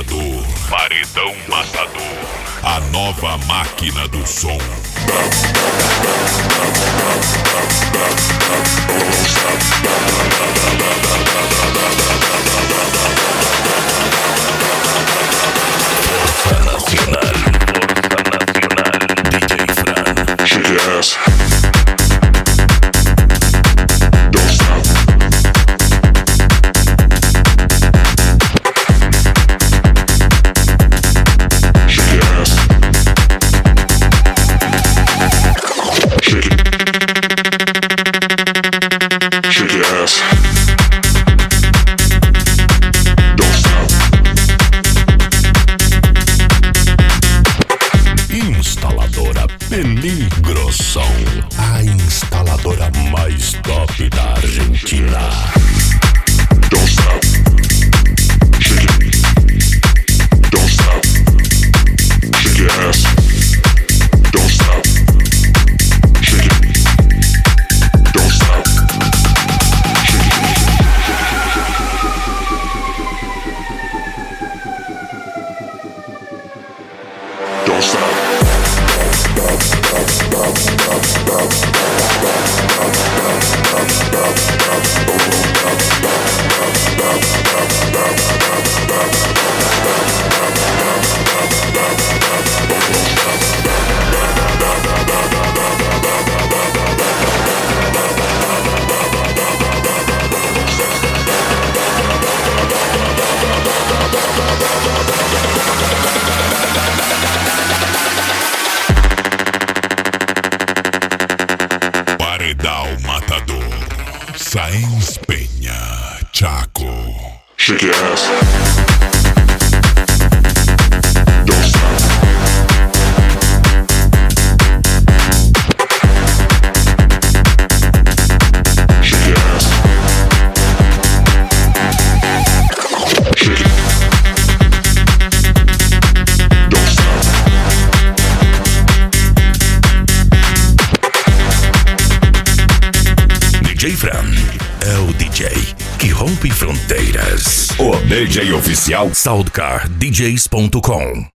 Matador. Paredão Matador. A nova máquina do som. Força Nacional. DJ Fran. Shake your ass. Instaladora Peligroson, a instaladora mais top da Argentina. Don't stop. Shake it. Don't stop. Shake your ass. Don't stop. Shake it. Don't stop. Shake it. Don't stop. Paredão Matador. Sáenz Peña, Chaco. Shake your ass. Don't stop. Shake your ass. Shake it. Don't stop. DJ Fran é o DJ que rompe fronteiras. O DJ oficial Soundcardjs.com